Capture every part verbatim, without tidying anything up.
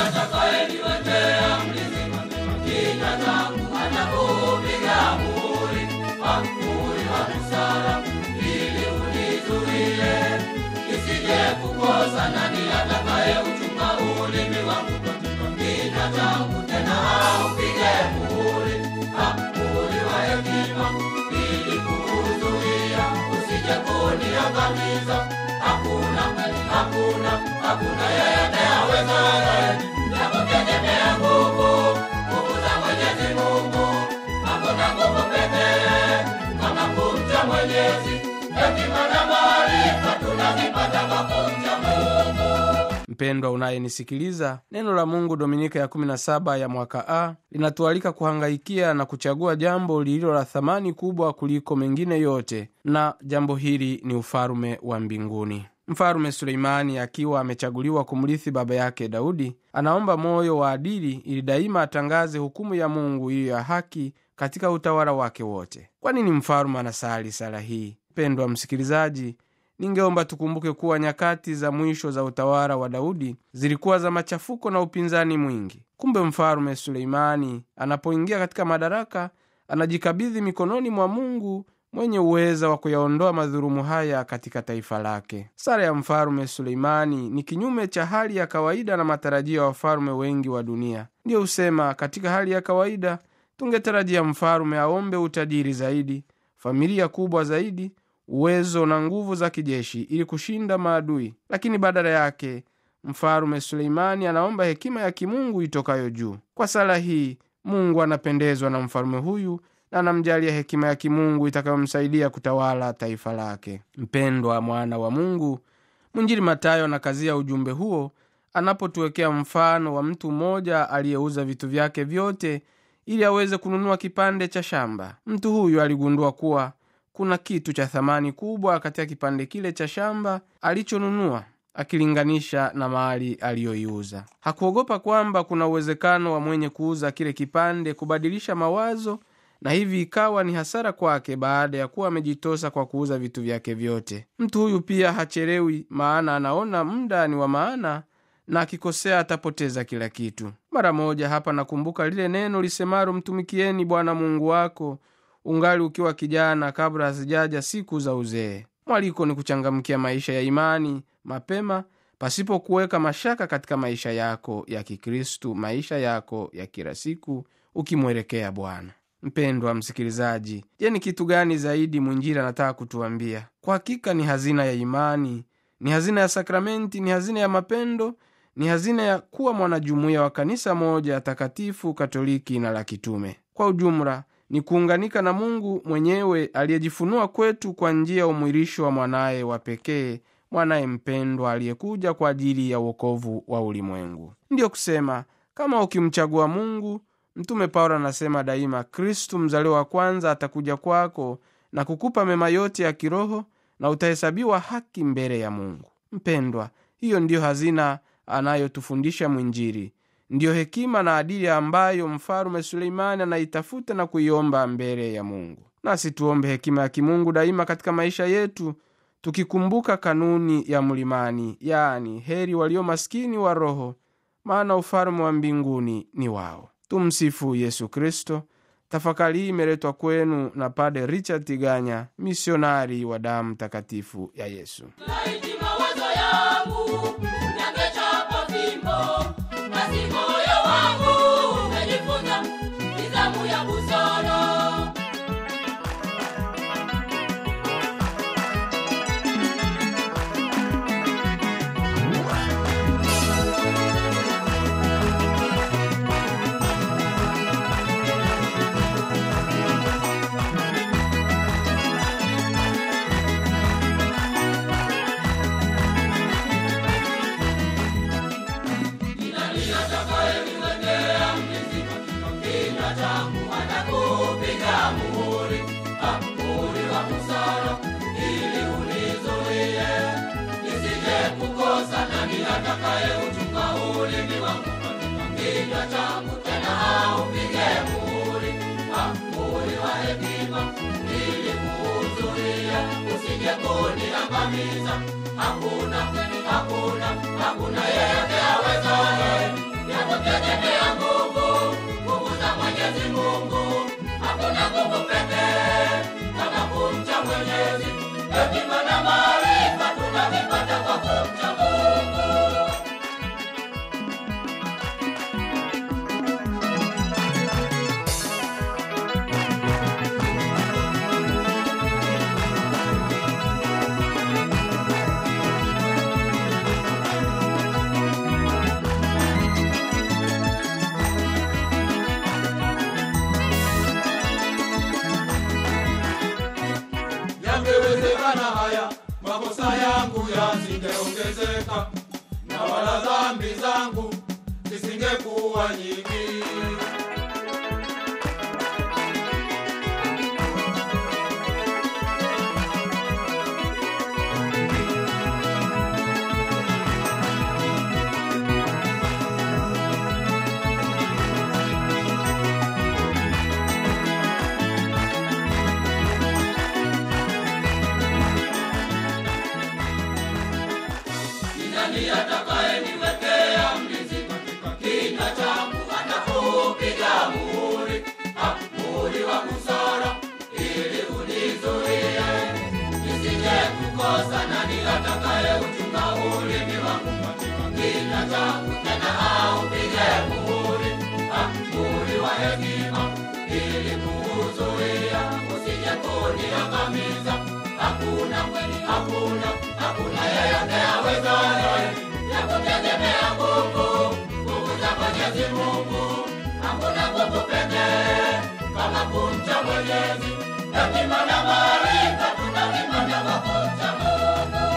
atakayeniwekea mlizima, kinywa changu atakupiga muhuri, muhuri wa busara, ili unizuie nisije kukosa. Nani atakayeuchunga ulimi wangu? Kinywa changu tena aupige muhuri, muhuri wa hekima, ili kuzuia usije kuniangamiza. Hakuna, hakuna, hakuna yeyote awezaye na kutegemea nguvu, nguvu za Mwenyezi Mungu. Hakuna nguvu pekee kama kumcha Mwenyezi. Hekima na maarifa tunazipata kwa kumcha Mungu. Mpendwa unayenisikiliza, neno la Mungu Dominika ya kumi na saba ya mwaka A linatualika kuhangaikia na kuchagua jambo lililo la thamani kubwa kuliko mengine yote, na jambo hili ni ufalme wa mbinguni. Mfalme Suleimani akiwa amechaguliwa kumrithi baba yake Daudi, anaomba moyo wa adili ili daima atangaze hukumu ya Mungu iliyo ya haki katika utawala wake wote. Kwa nini mfalme anasali sala hii? Mpendwa msikilizaji, ningeomba tukumbuke kuwa nyakati za mwisho za utawala wa Daudi zilikuwa za machafuko na upinzani mwingi. Kumbe mfalme Suleimani anapoingia katika madaraka, anajikabidhi mikononi mwa Mungu mwenye uweza wa kuyaondoa madhulumu haya katika taifa lake. Sala ya mfalme Suleimani ni kinyume cha hali ya kawaida na matarajio ya wafalme wengi wa dunia. Ndiyo usema katika hali ya kawaida tungetarajia mfalme aombe utajiri zaidi, familia kubwa zaidi, uwezo na nguvu za kijeshi ili kushinda maadui. Lakini badala yake mfalme Suleimani anaomba hekima ya kimungu itokayo juu. Kwa sala hii Mungu anapendezwa na mfalme huyu na anamjalia hekima ya kimungu itakayomsaidia kutawala taifa lake. Mpendwa mwana wa Mungu, Mwinjili Mathayo anakazia ujumbe huo anapotuwekea mfano wa mtu mmoja aliyeuza vitu vyake vyote ili aweze kununua kipande cha shamba. Mtu huyu aligundua kuwa kuna kitu cha thamani kubwa katika kipande kile cha shamba alichonunua, akilinganisha na mali aliyoiuza. Hakuogopa kwamba kuna uwezekano wa mwenye kuuza kile kipande kubadilisha mawazo, na hivi ikawa ni hasara kwake baada ya kuwa amejitosa kwa kuuza vitu vyake vyote. Mtu huyu pia hachelewi, maana anaona muda ni wa maana, na akikosea atapoteza kila kitu. Mara moja hapa nakumbuka lile neno lisemalo, mtumikieni Bwana Mungu wako ungali ukiwa kijana, kabla hazijaja siku za uzee. Mwaliko ni kuchangamkia maisha ya imani mapema, pasipo kuweka mashaka katika maisha yako ya Kikristo, maisha yako ya kila siku ukimwelekea Bwana. Mpendwa msikilizaji, je, ni kitu gani zaidi mwinjili anataka kutuambia? Kwa hakika ni hazina ya imani, ni hazina ya sakramenti, ni hazina ya mapendo, ni hazina ya kuwa mwanajumuiya wa kanisa moja takatifu, Katoliki na la kitume. Kwa ujumla ni kuunganika na Mungu mwenyewe aliyejifunua kwetu kwa njia ya umwilisho wa mwanaye wa pekee, mwanaye mpendwa aliyekuja kwa ajili ya wokovu wa ulimwengu. Ndiyo kusema kama ukimchagua Mungu, Mtume Paulo anasema daima, Kristo mzaliwa wa kwanza atakuja kwako na kukupa mema yote ya kiroho, na utahesabiwa haki mbele ya Mungu. Mpendwa, hiyo ndiyo hazina anayotufundisha mwinjili. Ndiyo hekima na adili ambayo mfalme Suleimani anaitafuta na kuiomba mbele ya Mungu. Nasi tuombe hekima ya kimungu daima katika maisha yetu, tukikumbuka kanuni ya mlimani, yaani heri walio maskini wa roho, maana ufalme wa mbinguni ni wao. Tumsifu Yesu Kristo. Tafakari hii imeletwa kwenu na Padre Richard Tiganya, misionari wa damu takatifu ya Yesu. Laiti mawazo yangu yangechapa fimbo, basi moyo wangu ungejifunza nidhamu ya busara. Atakayeuchunga ulimi wangu, kinywa changu tena aupige muhuri, muhuri wa hekima, ili kuzuia usije kuniangamiza. Hakuna, hakuna, hakuna yeyote awezaye zisingeongezeka, na wala dhambi zangu zisingekuwa nyingi. Nani atakayeniwekea mlinzi katika kinywa changu, atakupiga muhuri, muhuri wa busara, ili unizuie nisije kukosa. Nani atakayeuchunga ulimi wangu katika kinywa changu, tena aupige muhuri, muhuri wa hekima, ili kuuzuia usije kuniangamiza. Hakuna kweli, hakuna, hakuna yeyote awezaye ya kutegemea nguvu, nguvu za Mwenyezi Mungu. Hakuna nguvu pekee kama kumcha Mwenyezi, hekima na maarifa tunavipata kwa kumcha Mungu.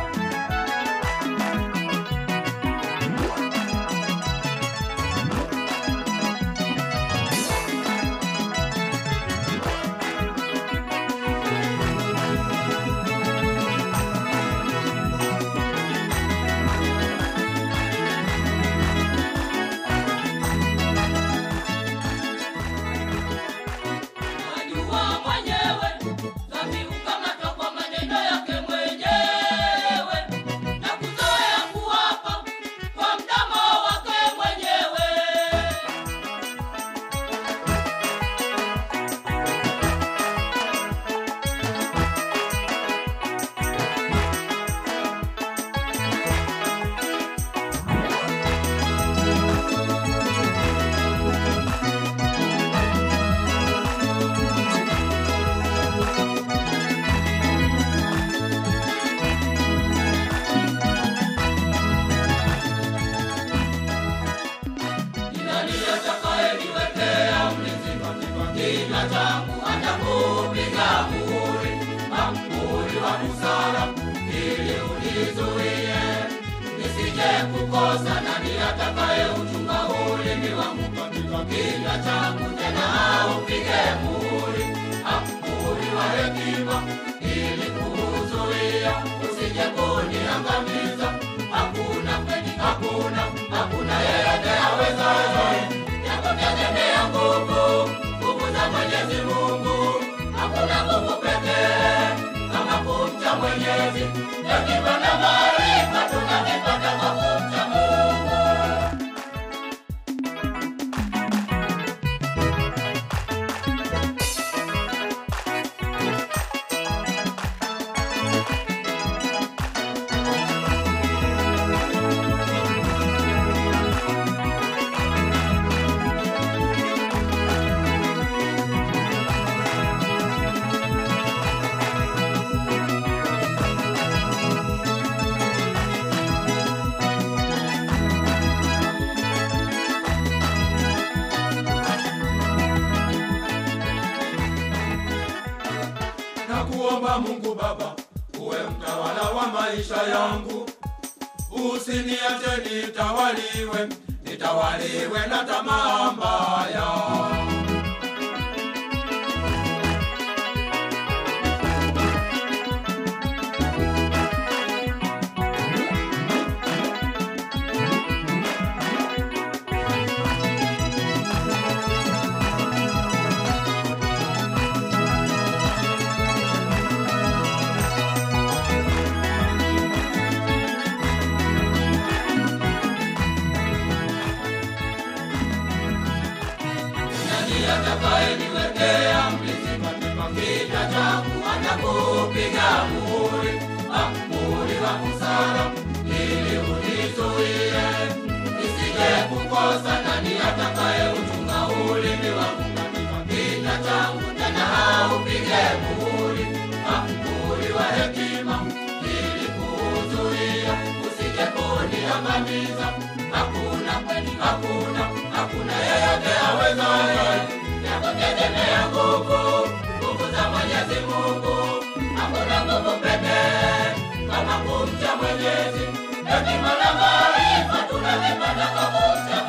Kukosa. Nani atakayeuchunga ulimi wangu katika kinywa changu, tena aupige muhuri, muhuri wa hekima, ili kuuzuia usije kuniangamiza. Hakuna kweli, hakuna, hakuna yeyote awezaye ya kutegemea nguvu, nguvu za Mwenyezi Mungu. Hakuna nguvu pekee kama kumcha Mwenyezi, hekima na maarifa tunavipata kwa kumcha Mungu. Nakuomba Mungu Baba, uwe mtawala wa maisha yangu. Usiniache nitawaliwe, nitawaliwe na tamaa mbaya. Atakayeniwekea mlinzi katika kinywa changu, atakupiga muhuri, muhuri wa busara, ili unizuie nisije kukosa. Nani atakayeuchunga ulimi wangu katika kinywa changu, tena aupige muhuri, muhuri wa hekima, ili kuuzuia usije kuniangamiza. Hakuna kweli, hakuna, hakuna yeyote awezaye ya kutegemea nguvu, nguvu za Mwenyezi Mungu. Hakuna nguvu pekee kama kumcha Mwenyezi hekima na maarifa tunavipata kwa wote